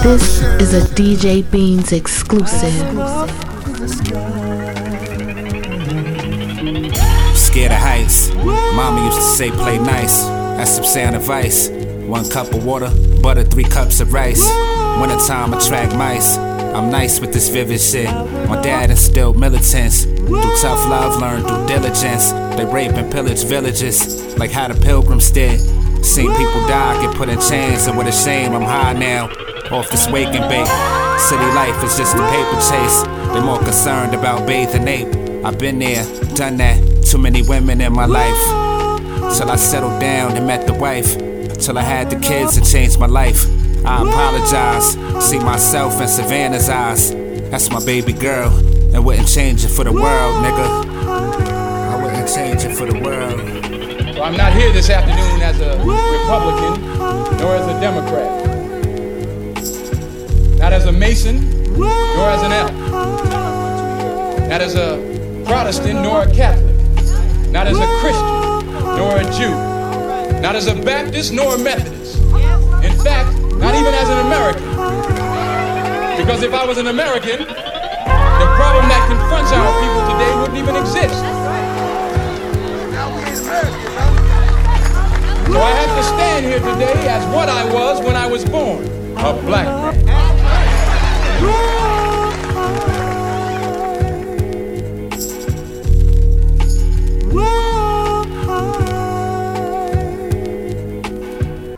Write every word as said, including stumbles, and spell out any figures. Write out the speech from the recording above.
This is a D J Beans exclusive. Scared of heights. Mama used to say play nice. That's some sound advice. One cup of water, butter, three cups of rice. Wintertime attract mice. I'm nice with this vivid shit. My dad instilled militants. Through tough love, learned due diligence. They rape and pillage villages like how the pilgrims did. Seen people die, get put in chains, and with a shame I'm high now, off this wake and bake. City life is just a paper chase. They're more concerned about bathing ape. I've been there, done that. Too many women in my life. Till I settled down and met the wife. Till I had the kids and changed my life. I apologize, see myself in Savannah's eyes. That's my baby girl, and wouldn't change it for the world, nigga. I wouldn't change it for the world. So I'm not here this afternoon as a Republican, nor as a Democrat. Not as a Mason, nor as an elk. Not as a Protestant, nor a Catholic. Not as a Christian, nor a Jew. Not as a Baptist, nor a Methodist. In fact, not even as an American. Because if I was an American, the problem that confronts our people today wouldn't even exist. So I have to stand here today as what I was when I was born, a black man.